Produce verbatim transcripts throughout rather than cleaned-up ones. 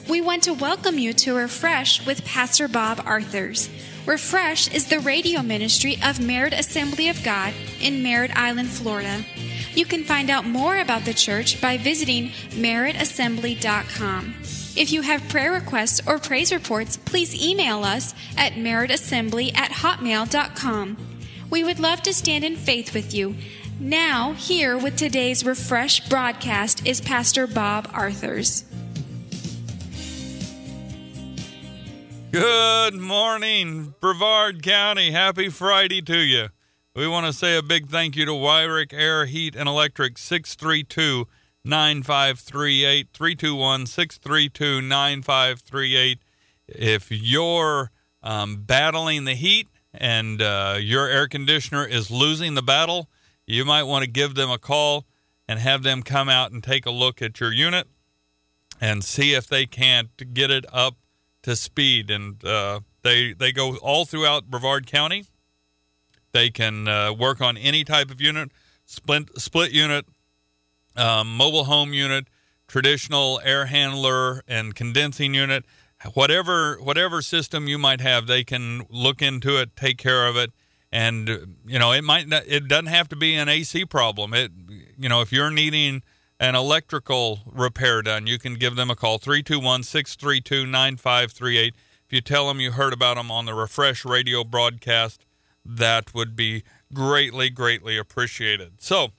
We want to welcome you to Refresh with Pastor Bob Arthurs. Refresh is the radio ministry of Merritt Assembly of God in Merritt Island, Florida. You can find out more about the church by visiting merritt assembly dot com. If you have prayer requests or praise reports, please email us at merritt assembly at hotmail dot com. We would love to stand in faith with you. Now, here with today's Refresh broadcast is Pastor Bob Arthurs. Good morning, Brevard County. Happy Friday to you. We want to say a big thank you to Wyrick Air, Heat, and Electric, six three two, nine five three eight, three two one, six three two, nine five three eight. If you're um, battling the heat and uh, your air conditioner is losing the battle, you might want to give them a call and have them come out and take a look at your unit and see if they can't get it up to speed. And uh, they they go all throughout Brevard County. They can uh, work on any type of unit, split, split unit, um, mobile home unit, traditional air handler and condensing unit, whatever whatever system you might have, they can look into it, take care of it. And, you know, it might not, it doesn't have to be an A C problem. It, you know, if you're needing an electrical repair done, you can give them a call, three two one, six three two, nine five three eight. If you tell them you heard about them on the Refresh radio broadcast, that would be greatly, greatly appreciated. So,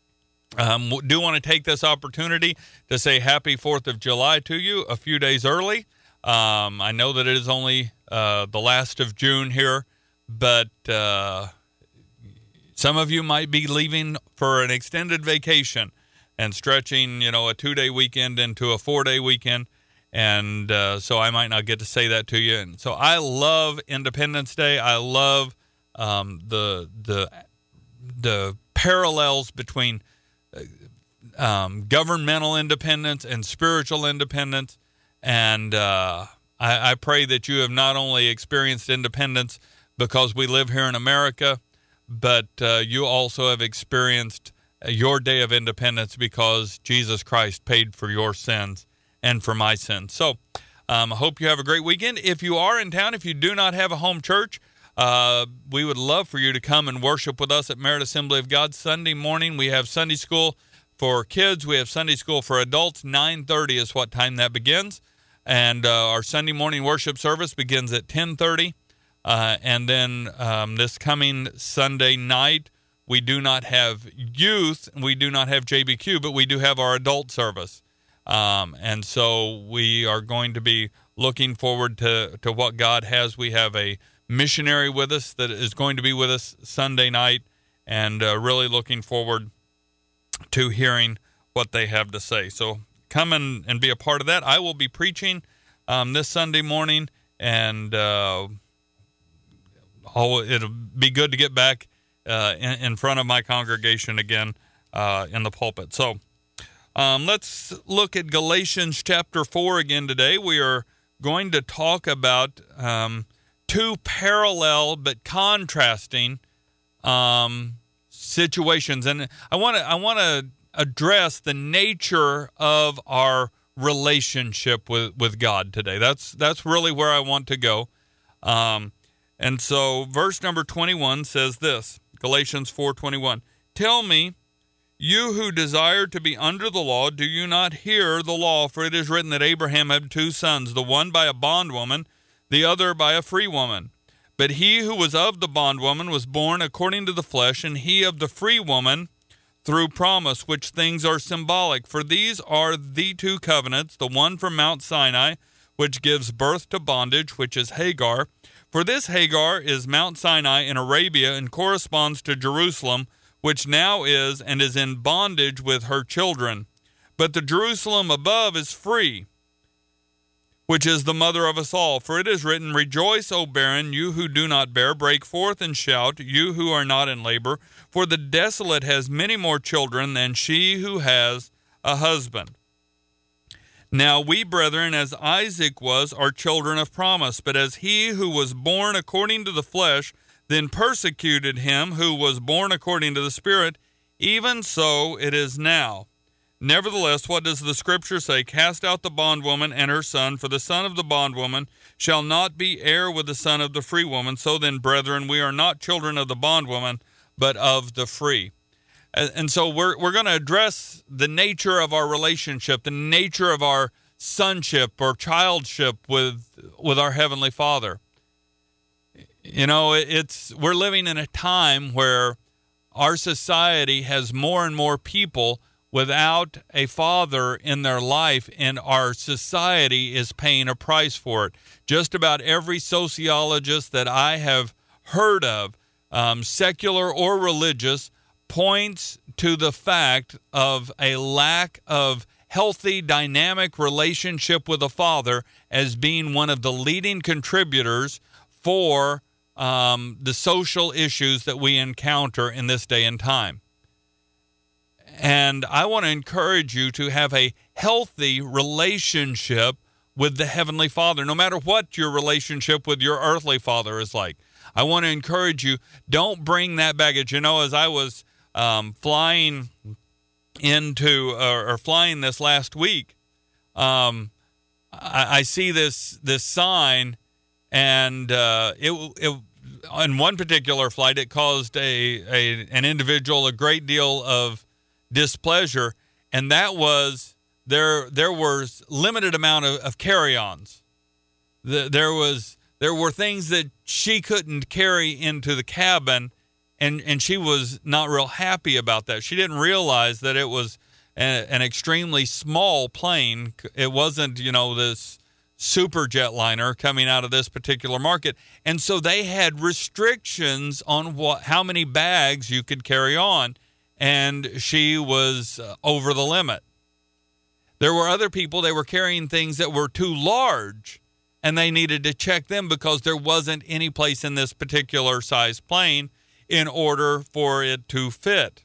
um, do want to take this opportunity to say happy fourth of July to you a few days early. Um, I know that it is only uh, the last of June here, but uh, some of you might be leaving for an extended vacation and stretching, you know, a two-day weekend into a four-day weekend. And uh, so I might not get to say that to you. And so I love Independence Day. I love um, the the the parallels between uh, um, governmental independence and spiritual independence. And uh, I, I pray that you have not only experienced independence because we live here in America, but uh, you also have experienced your day of independence because Jesus Christ paid for your sins and for my sins. So um, I hope you have a great weekend. If you are in town, if you do not have a home church, uh, we would love for you to come and worship with us at Merritt Assembly of God. Sunday morning, we have Sunday school for kids. We have Sunday school for adults. nine thirty is what time that begins. And uh, our Sunday morning worship service begins at ten thirty. Uh, and then um, this coming Sunday night, we do not have youth, we do not have J B Q, but we do have our adult service. Um, and so we are going to be looking forward to, to what God has. We have a missionary with us that is going to be with us Sunday night, and uh, really looking forward to hearing what they have to say. So come in and be a part of that. I will be preaching um, this Sunday morning, and uh, oh, it'll be good to get back Uh, in, in front of my congregation again uh, in the pulpit. So um, let's look at Galatians chapter four again today. We are going to talk about um, two parallel but contrasting um, situations, and I want to I want to address the nature of our relationship with, with God today. That's that's really where I want to go. Um, and so verse number twenty-one says this. Galatians four twenty-one. Tell me, you who desire to be under the law, do you not hear the law? For it is written that Abraham had two sons, the one by a bondwoman, the other by a free woman. But he who was of the bondwoman was born according to the flesh, and he of the free woman through promise, which things are symbolic. For these are the two covenants, the one from Mount Sinai, which gives birth to bondage, which is Hagar. For this Hagar is Mount Sinai in Arabia and corresponds to Jerusalem, which now is and is in bondage with her children. But the Jerusalem above is free, which is the mother of us all. For it is written, Rejoice, O barren, you who do not bear, break forth and shout, you who are not in labor. For the desolate has many more children than she who has a husband. Now we, brethren, as Isaac was, are children of promise. But as he who was born according to the flesh then persecuted him who was born according to the Spirit, even so it is now. Nevertheless, what does the scripture say? Cast out the bondwoman and her son, for the son of the bondwoman shall not be heir with the son of the free woman. So then, brethren, we are not children of the bondwoman, but of the free. And so we're we're going to address the nature of our relationship, the nature of our sonship or childship with with our Heavenly Father. You know, it's we're living in a time where our society has more and more people without a father in their life, and our society is paying a price for it. Just about every sociologist that I have heard of, um, secular or religious, points to the fact of a lack of healthy, dynamic relationship with a father as being one of the leading contributors for um, the social issues that we encounter in this day and time. And I want to encourage you to have a healthy relationship with the Heavenly Father, no matter what your relationship with your earthly father is like. I want to encourage you, don't bring that baggage. You know, as I was Um, flying into uh, or flying this last week, um, I, I see this this sign, and uh, it, it on one particular flight it caused a, a an individual a great deal of displeasure, and that was there there was limited amount of, of carry-ons. The, there was there were things that she couldn't carry into the cabin. And and she was not real happy about that. She didn't realize that it was a, an extremely small plane. It wasn't, you know, this super jetliner coming out of this particular market. And so they had restrictions on what how many bags you could carry on. And she was uh, over the limit. There were other people, they were carrying things that were too large, and they needed to check them because there wasn't any place in this particular size plane in order for it to fit.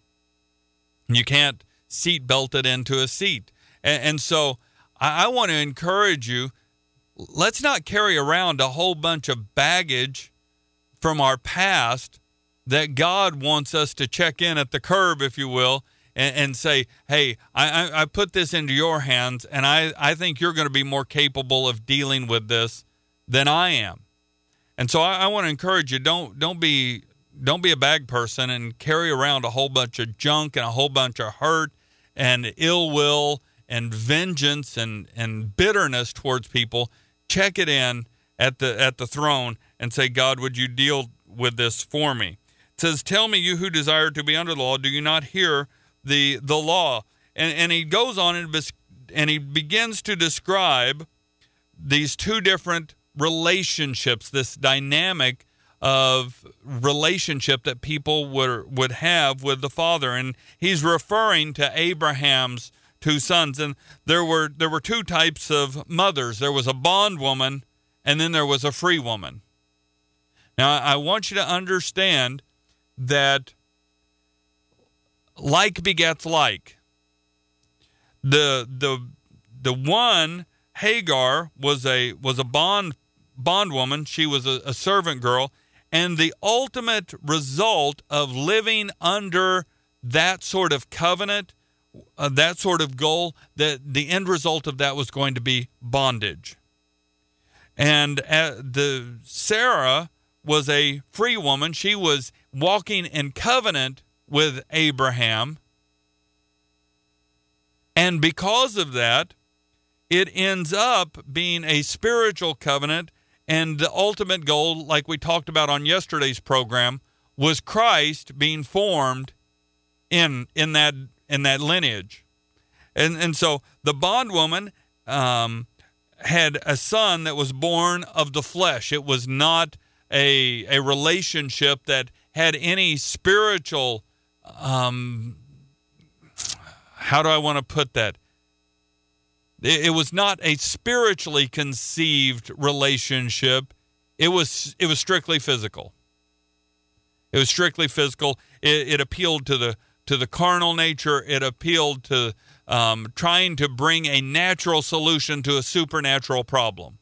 You can't seat belt it into a seat. And, and so I, I want to encourage you, let's not carry around a whole bunch of baggage from our past that God wants us to check in at the curb, if you will, and, and say, hey, I, I, I put this into your hands, and I, I think you're going to be more capable of dealing with this than I am. And so I, I want to encourage you, don't don't be Don't be a bag person and carry around a whole bunch of junk and a whole bunch of hurt and ill will and vengeance and, and bitterness towards people. Check it in at the at the throne and say, God, would you deal with this for me? It says, tell me, you who desire to be under the law, do you not hear the the law? And, and he goes on and, and he begins to describe these two different relationships, this dynamic of relationship that people would would have with the Father. And he's referring to Abraham's two sons. And there were there were two types of mothers. There was a bondwoman, and then there was a free woman. Now, I want you to understand that like begets like. The the the one, Hagar, was a was a bond bondwoman. She was a, a servant girl. And the ultimate result of living under that sort of covenant, uh, that sort of goal, that the end result of that was going to be bondage. And uh, the Sarah was a free woman. She was walking in covenant with Abraham. And because of that, it ends up being a spiritual covenant. And the ultimate goal, like we talked about on yesterday's program, was Christ being formed in in that in that lineage. And and so the bondwoman um, had a son that was born of the flesh. It was not a a relationship that had any spiritual, um, how do I want to put that? It was not a spiritually conceived relationship. It was it was strictly physical. It was strictly physical. It, it appealed to the to the carnal nature. It appealed to um, trying to bring a natural solution to a supernatural problem.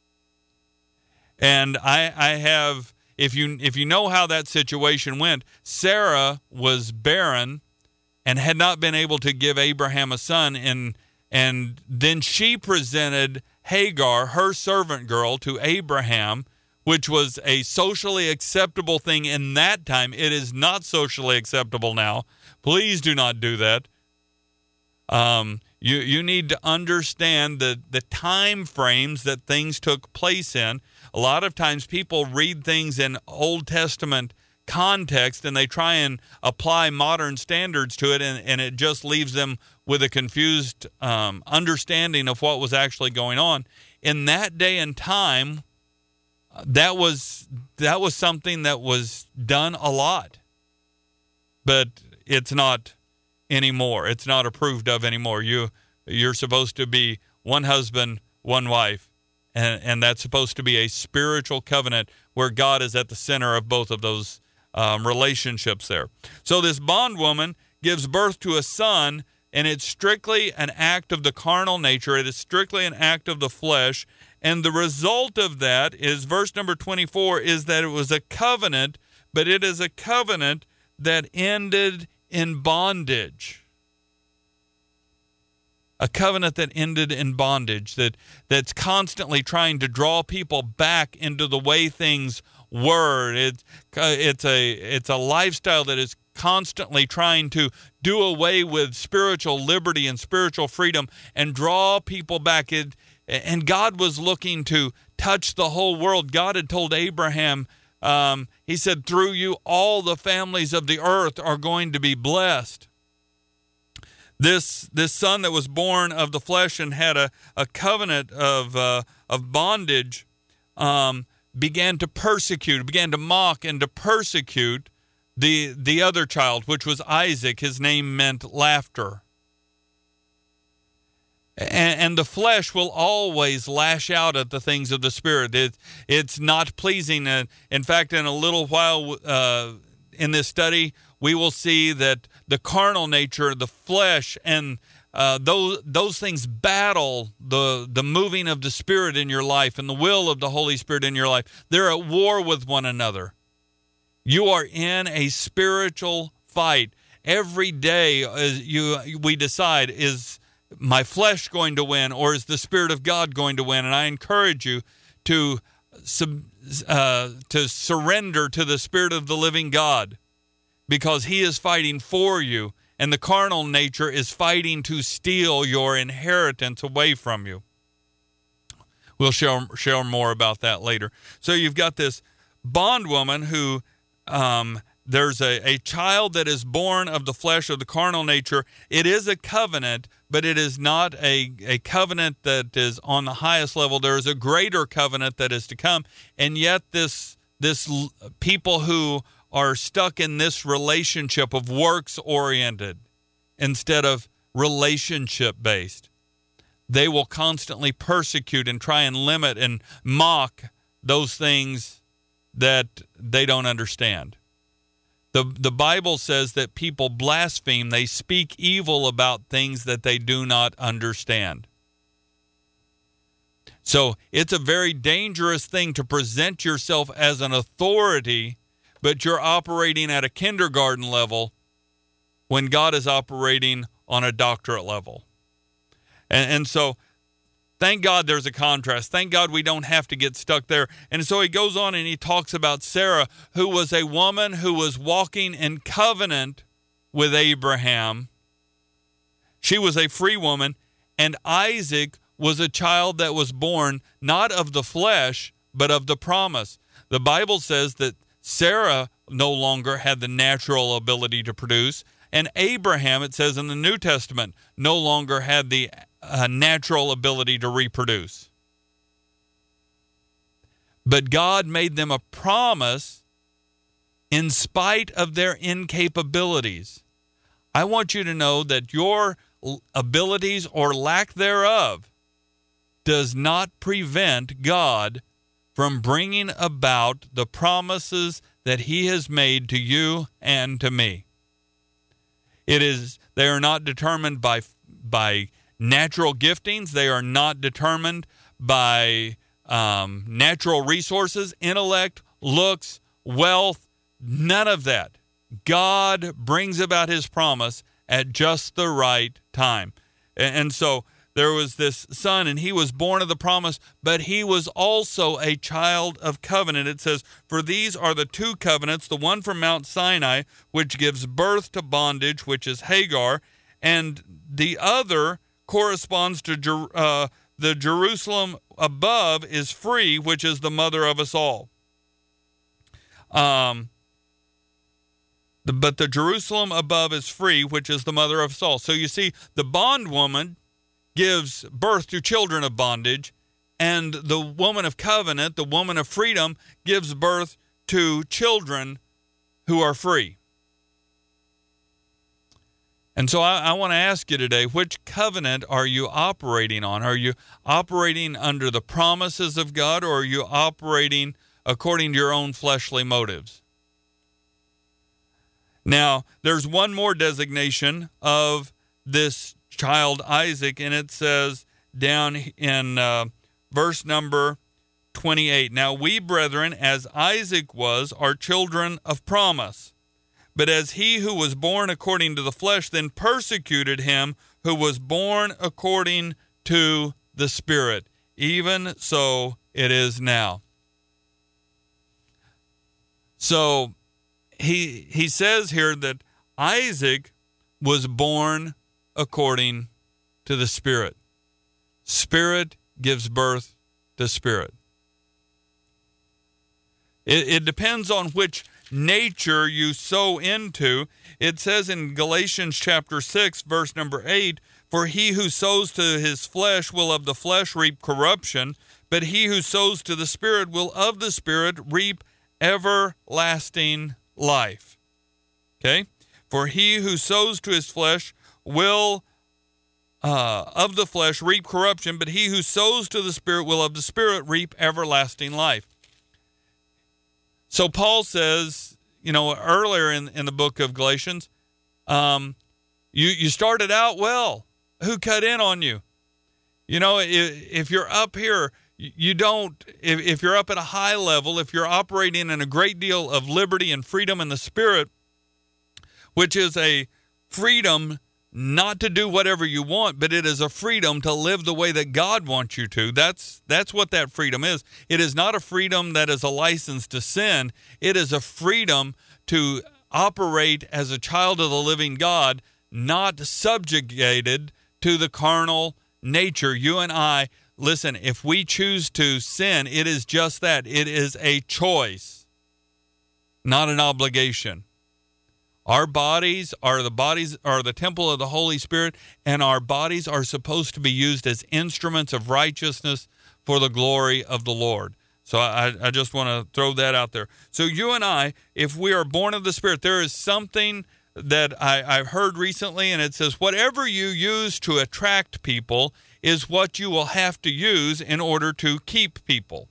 And I, I have, if you if you know how that situation went, Sarah was barren, and had not been able to give Abraham a son. And, and then she presented Hagar, her servant girl, to Abraham, which was a socially acceptable thing in that time. It is not socially acceptable now. Please do not do that. Um, you you need to understand the, the time frames that things took place in. A lot of times people read things in Old Testament context and they try and apply modern standards to it, and, and it just leaves them with a confused um, understanding of what was actually going on. In that day and time, that was that was something that was done a lot. But it's not anymore. It's not approved of anymore. You, you're supposed to be one husband, one wife, and, and that's supposed to be a spiritual covenant where God is at the center of both of those um, relationships there. So this bondwoman gives birth to a son, and it's strictly an act of the carnal nature. It is strictly an act of the flesh, and the result of that is, verse number twenty-four, is that it was a covenant, but it is a covenant that ended in bondage. A covenant that ended in bondage, that, that's constantly trying to draw people back into the way things were. It, it's a it's a lifestyle that is constantly trying to do away with spiritual liberty and spiritual freedom and draw people back. It, and God was looking to touch the whole world. God had told Abraham, Um, he said, through you, all the families of the earth are going to be blessed. This this son that was born of the flesh and had a, a covenant of uh, of bondage um, began to persecute, began to mock and to persecute the the other child, which was Isaac. His name meant laughter. And, and the flesh will always lash out at the things of the Spirit. It, it's not pleasing. Uh, in fact, in a little while uh, in this study, we will see that the carnal nature, the flesh, and uh, those those things battle the the moving of the Spirit in your life and the will of the Holy Spirit in your life. They're at war with one another. You are in a spiritual fight. Every day uh, you we decide, is my flesh going to win, or is the Spirit of God going to win? And I encourage you to sub, uh, to surrender to the Spirit of the living God, because he is fighting for you, and the carnal nature is fighting to steal your inheritance away from you. We'll share, share more about that later. So you've got this bondwoman who, um, there's a, a child that is born of the flesh, of the carnal nature. It is a covenant, but it is not a, a covenant that is on the highest level. There is a greater covenant that is to come. And yet this this people who are stuck in this relationship of works-oriented instead of relationship-based, they will constantly persecute and try and limit and mock those things that they don't understand. The, the Bible says that people blaspheme. They speak evil about things that they do not understand. So it's a very dangerous thing to present yourself as an authority, but you're operating at a kindergarten level when God is operating on a doctorate level. And, and so thank God there's a contrast. Thank God we don't have to get stuck there. And so he goes on and he talks about Sarah, who was a woman who was walking in covenant with Abraham. She was a free woman, and Isaac was a child that was born not of the flesh, but of the promise. The Bible says that Sarah no longer had the natural ability to produce, and Abraham, it says in the New Testament, no longer had the uh, natural ability to reproduce. But God made them a promise in spite of their incapabilities. I want you to know that your abilities or lack thereof does not prevent God from bringing about the promises that he has made to you and to me. It is, they are not determined by, by natural giftings. They are not determined by um, natural resources, intellect, looks, wealth, none of that. God brings about his promise at just the right time. And, and so there was this son, and he was born of the promise, but he was also a child of covenant. It says, for these are the two covenants, the one from Mount Sinai, which gives birth to bondage, which is Hagar, and the other corresponds to Jer- uh, the Jerusalem above is free, which is the mother of us all. Um, the, but the Jerusalem above is free, which is the mother of us all. So you see, the bondwoman gives birth to children of bondage, and the woman of covenant, the woman of freedom, gives birth to children who are free. And so I, I want to ask you today, which covenant are you operating on? Are you operating under the promises of God, or are you operating according to your own fleshly motives? Now, there's one more designation of this child Isaac, and it says down in uh, verse number twenty-eight, now we, brethren, as Isaac was, are children of promise. But as he who was born according to the flesh then persecuted him who was born according to the Spirit, even so it is now. So he he says here that Isaac was born according to the Spirit. Spirit gives birth to spirit. It, it depends on which nature you sow into. It says in Galatians chapter six, verse number eight, for he who sows to his flesh will of the flesh reap corruption, but he who sows to the Spirit will of the Spirit reap everlasting life. Okay? For he who sows to his flesh will uh, of the flesh reap corruption, but he who sows to the Spirit will of the Spirit reap everlasting life. So Paul says, you know, earlier in, in the book of Galatians, um, you, you started out well. Who cut in on you? You know, if, if you're up here, you don't, if, if you're up at a high level, if you're operating in a great deal of liberty and freedom in the Spirit, which is a freedom not to do whatever you want, but it is a freedom to live the way that God wants you to. That's that's what that freedom is. It is not a freedom that is a license to sin. It is a freedom to operate as a child of the living God, not subjugated to the carnal nature. You and I, listen, if we choose to sin, it is just that. It is a choice, not an obligation. Our bodies are the bodies are the temple of the Holy Spirit, and our bodies are supposed to be used as instruments of righteousness for the glory of the Lord. So I, I just want to throw that out there. So you and I, if we are born of the Spirit, there is something that I, I've heard recently, and it says, whatever you use to attract people is what you will have to use in order to keep people.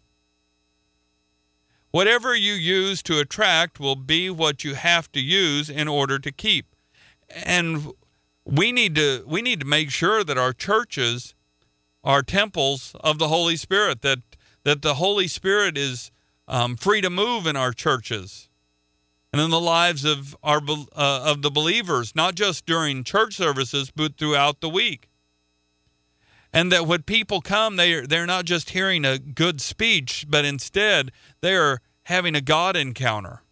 Whatever you use to attract will be what you have to use in order to keep. And we need to we need to make sure that our churches are temples of the Holy Spirit, that that the Holy Spirit is um, free to move in our churches and in the lives of our uh, of the believers, not just during church services, but throughout the week. And that when people come, they are, they're not just hearing a good speech, but instead they are having a God encounter.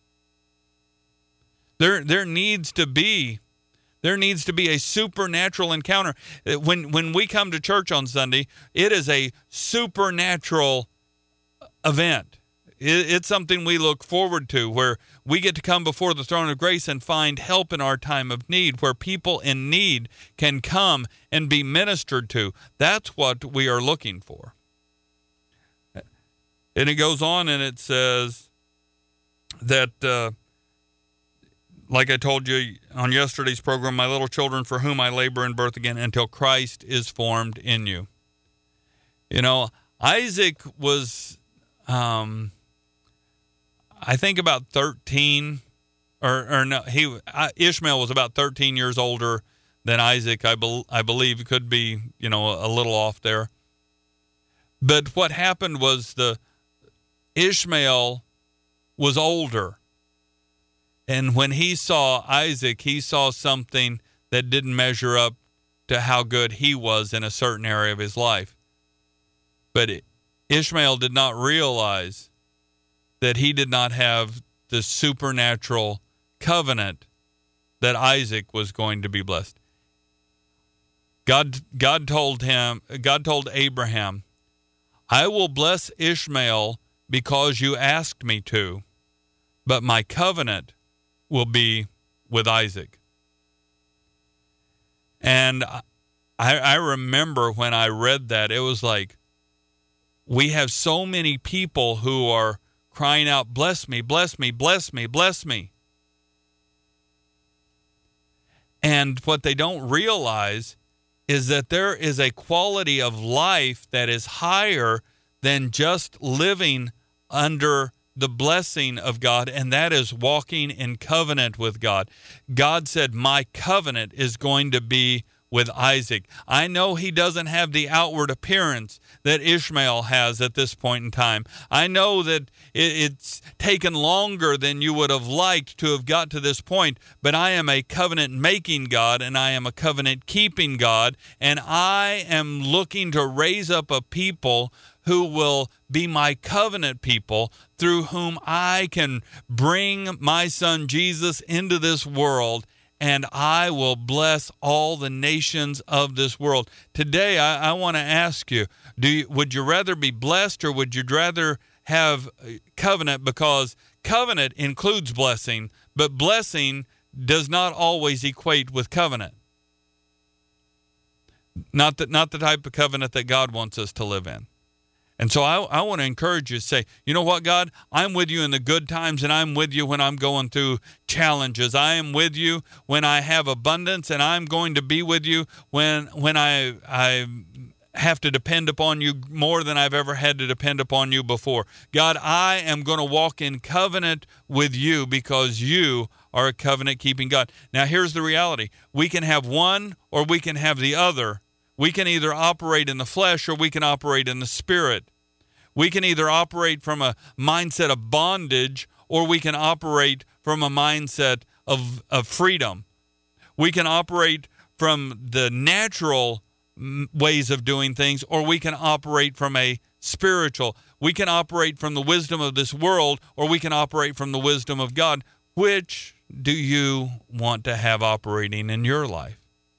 There, there needs to be, there needs to be a supernatural encounter. When when we come to church on Sunday, it is a supernatural event. It, it's something we look forward to, where we get to come before the throne of grace and find help in our time of need, where people in need can come and be ministered to. That's what we are looking for. And it goes on and it says that, uh, like I told you on yesterday's program, my little children, for whom I labor in birth again until Christ is formed in you. You know, Isaac was, um, I think about thirteen, or, or no, he Ishmael was about thirteen years older than Isaac. I, be, I believe could be, you know, a little off there. But what happened was the Ishmael was older. And when he saw Isaac, he saw something that didn't measure up to how good he was in a certain area of his life. But Ishmael did not realize that he did not have the supernatural covenant that Isaac was going to be blessed. God, God told him, God told Abraham, I will bless Ishmael because you asked me to, but my covenant will be with Isaac. And I, I remember when I read that, it was like, we have so many people who are crying out, bless me, bless me, bless me, bless me. And what they don't realize is that there is a quality of life that is higher than just living under the blessing of God, and that is walking in covenant with God. God said, my covenant is going to be with Isaac. I know he doesn't have the outward appearance that Ishmael has at this point in time. I know that it's taken longer than you would have liked to have got to this point, but I am a covenant-making God, and I am a covenant-keeping God, and I am looking to raise up a people who will be my covenant people, through whom I can bring my son Jesus into this world, and I will bless all the nations of this world. Today, I, I want to ask you, do you, would you rather be blessed, or would you rather have covenant? Because covenant includes blessing, but blessing does not always equate with covenant. Not the, not the type of covenant that God wants us to live in. And so I, I want to encourage you to say, you know what, God, I'm with you in the good times, and I'm with you when I'm going through challenges. I am with you when I have abundance, and I'm going to be with you when when I I have to depend upon you more than I've ever had to depend upon you before. God, I am going to walk in covenant with you because you are a covenant-keeping God. Now, here's the reality. We can have one or we can have the other. We can either operate in the flesh or we can operate in the spirit. We can either operate from a mindset of bondage or we can operate from a mindset of, of freedom. We can operate from the natural ways of doing things, or we can operate from a spiritual. We can operate from the wisdom of this world, or we can operate from the wisdom of God. Which do you want to have operating in your life?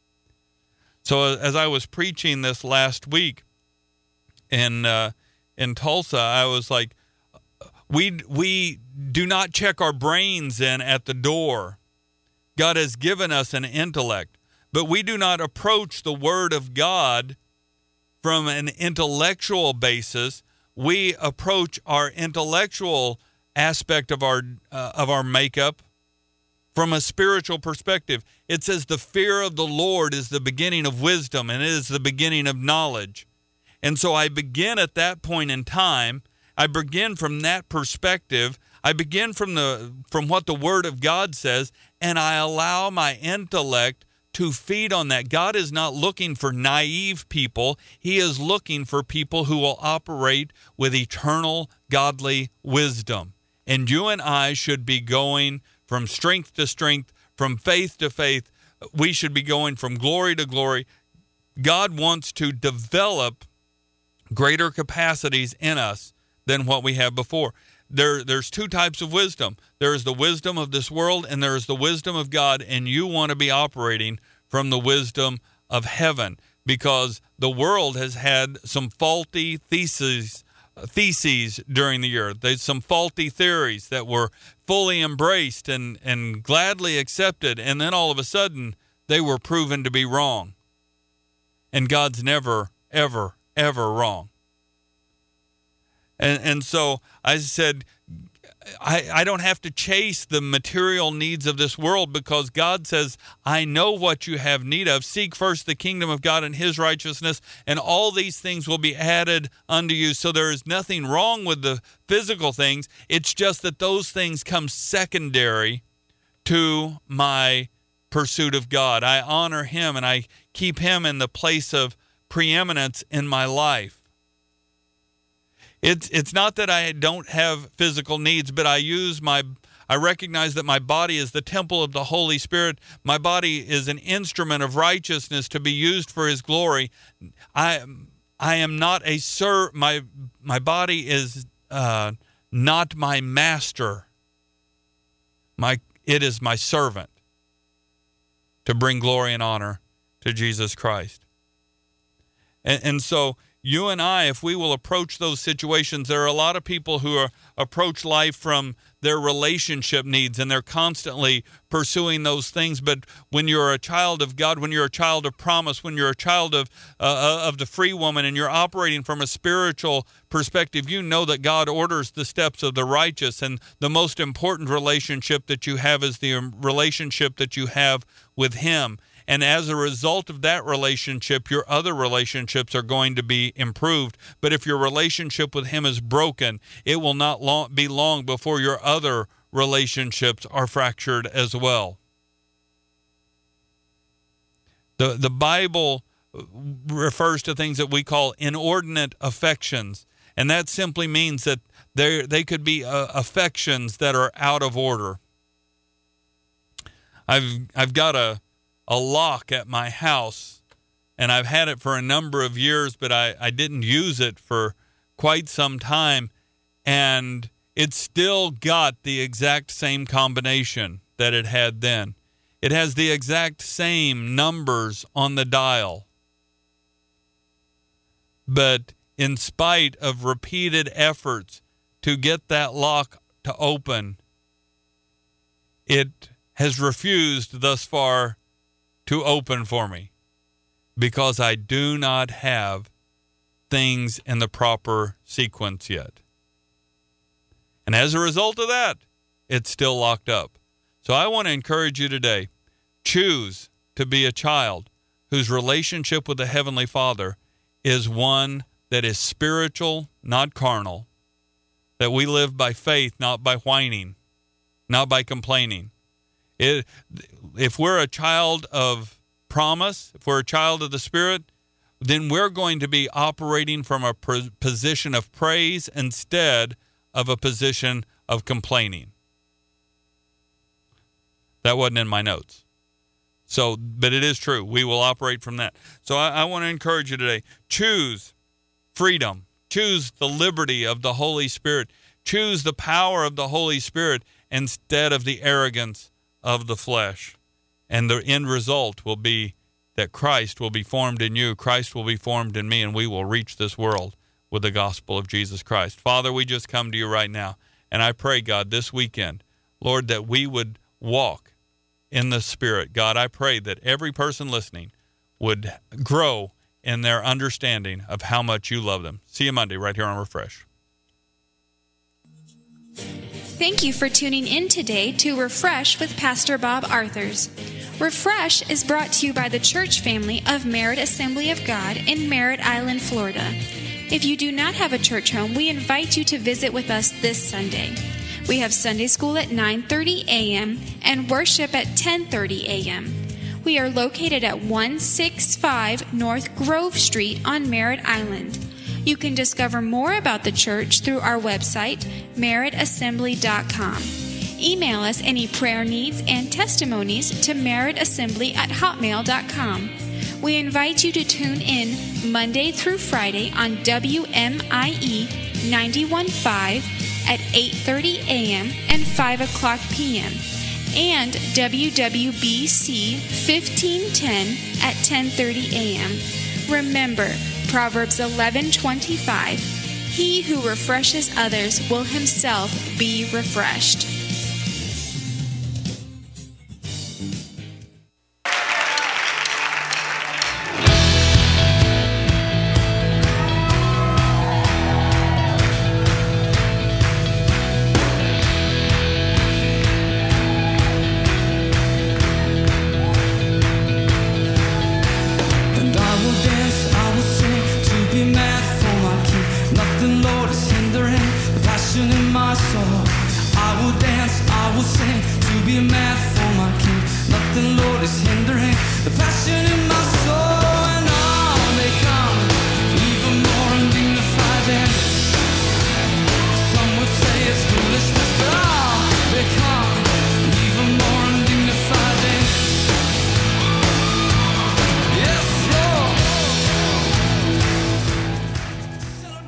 So as I was preaching this last week in uh, in Tulsa, I was like, we we do not check our brains in at the door. God has given us an intellect, but we do not approach the Word of God from an intellectual basis. We approach our intellectual aspect of our uh, of our makeup from a spiritual perspective. It says the fear of the Lord is the beginning of wisdom, and it is the beginning of knowledge. And so I begin at that point in time. I begin from that perspective. I begin from the from what the Word of God says, and I allow my intellect to feed on that. God is not looking for naive people. He is looking for people who will operate with eternal, godly wisdom. And you and I should be going from strength to strength, from faith to faith. We should be going from glory to glory. God wants to develop greater capacities in us than what we have before. There, there's two types of wisdom. There is the wisdom of this world, and there is the wisdom of God, and you want to be operating from the wisdom of heaven, because the world has had some faulty theses theses during the year. There's some faulty theories that were fully embraced and, and gladly accepted, and then all of a sudden they were proven to be wrong. And God's never, ever, ever wrong. And and so I said, I, I don't have to chase the material needs of this world, because God says, I know what you have need of. Seek first the kingdom of God and his righteousness, and all these things will be added unto you. So there is nothing wrong with the physical things. It's just that those things come secondary to my pursuit of God. I honor him, and I keep him in the place of preeminence in my life. It's it's not that I don't have physical needs, but I use my I recognize that my body is the temple of the Holy Spirit. My body is an instrument of righteousness to be used for his glory. I I am not a ser my my body is uh, not my master. My it is my servant to bring glory and honor to Jesus Christ. And, and so you and I, if we will approach those situations, there are a lot of people who are, approach life from their relationship needs, and they're constantly pursuing those things. But when you're a child of God, when you're a child of promise, when you're a child of uh, of the free woman, and you're operating from a spiritual perspective, you know that God orders the steps of the righteous, and the most important relationship that you have is the relationship that you have with him. And as a result of that relationship, your other relationships are going to be improved. But if your relationship with him is broken, it will not long, be long before your other relationships are fractured as well. The, the Bible refers to things that we call inordinate affections. And that simply means that they they could be uh, affections that are out of order. I've I've got a a lock at my house, and I've had it for a number of years, but I, I didn't use it for quite some time, and it's still got the exact same combination that it had then. It has the exact same numbers on the dial. But in spite of repeated efforts to get that lock to open, it has refused thus far to open for me because I do not have things in the proper sequence yet. And as a result of that, it's still locked up. So I want to encourage you today, choose to be a child whose relationship with the Heavenly Father is one that is spiritual, not carnal, that we live by faith, not by whining, not by complaining. It, if we're a child of promise, if we're a child of the Spirit, then we're going to be operating from a position of praise instead of a position of complaining. That wasn't in my notes. So, but it is true. We will operate from that. So I, I want to encourage you today. Choose freedom. Choose the liberty of the Holy Spirit. Choose the power of the Holy Spirit instead of the arrogance of the flesh. And the end result will be that Christ will be formed in you, Christ will be formed in me, and we will reach this world with the gospel of Jesus Christ. Father, we just come to you right now, and I pray, God, this weekend, Lord, that we would walk in the Spirit. God, I pray that every person listening would grow in their understanding of how much you love them. See you Monday right here on Refresh. Thank you for tuning in today to Refresh with Pastor Bob Arthurs. Refresh is brought to you by the church family of Merritt Assembly of God in Merritt Island, Florida. If you do not have a church home, we invite you to visit with us this Sunday. We have Sunday school at nine thirty a.m. and worship at ten thirty a.m. We are located at one sixty-five North Grove Street on Merritt Island. You can discover more about the church through our website, merritt assembly dot com. Email us any prayer needs and testimonies to merrittassembly at hotmail dot com. We invite you to tune in Monday through Friday on W M I E ninety-one point five at eight thirty a.m. and five o'clock p.m. and W W B C fifteen ten at ten thirty a.m. Remember, Proverbs eleven twenty-five, he who refreshes others will himself be refreshed. Be mad for my king. Nothing, Lord, is hindering the passion in my soul.